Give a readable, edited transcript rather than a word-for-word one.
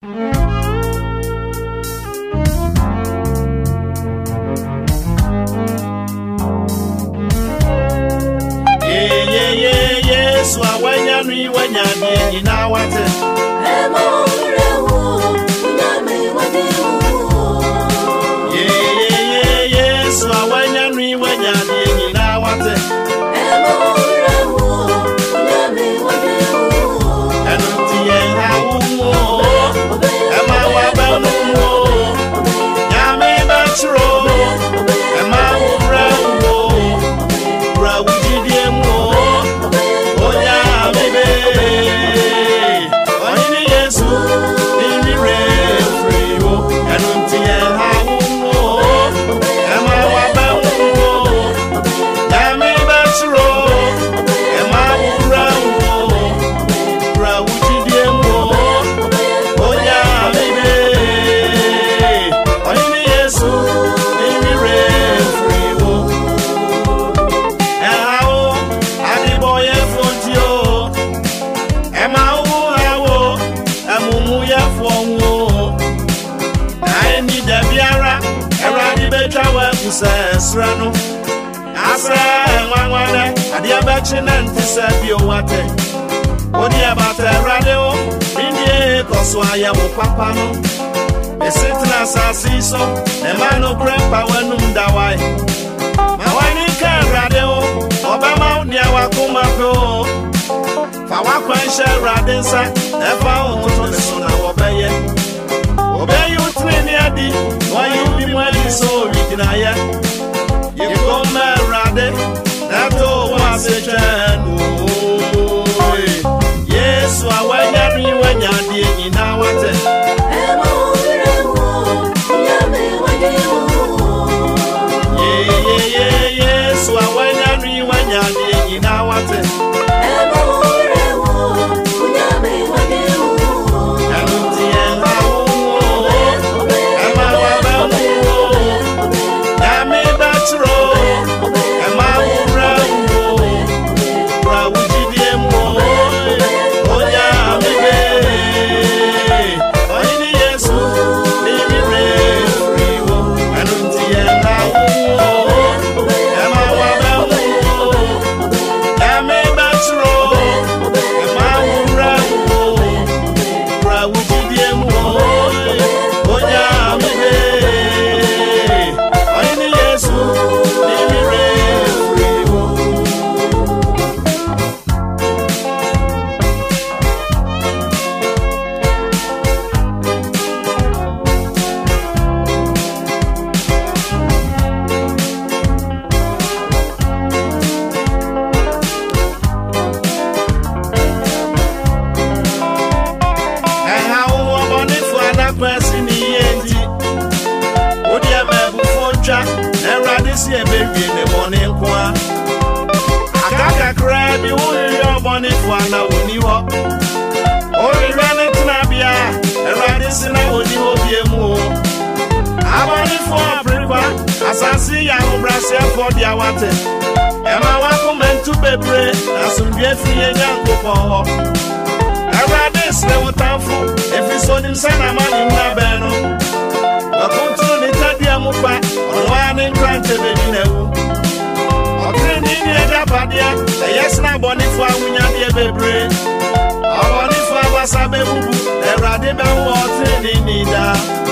So when you now what so when you now what Srano Asra Mangwana Adia Bachinan Tisabio Wate Odia Bata Radio Indie Koswaya Wapapano Esitina Sasiso Emano Grandpa Wenum Dawai Mawani Kan Radio Obama Nia Wakumako Fawakwansha Radinsa Efa Omoto Sona Obeye Obeyu Triniadi Why you be mweli so original you come rade nato wasechanu Yesu awanyari wanyadi ina wate Yesu awanyari wanyadi ina wate Asasi ya ubrasi for dia wate Ema wako mentu bebre Asumdwe fiye nyangopo Erade sile utamfu Efiso nimsana mani mnabeno Wakunturu nitadia mupa Onwani nkrante bebinewu Okri nini edapadia Eyesna bonifwa unyadie bebre Bonifwa wasabe bubu Erade bewu otri nini da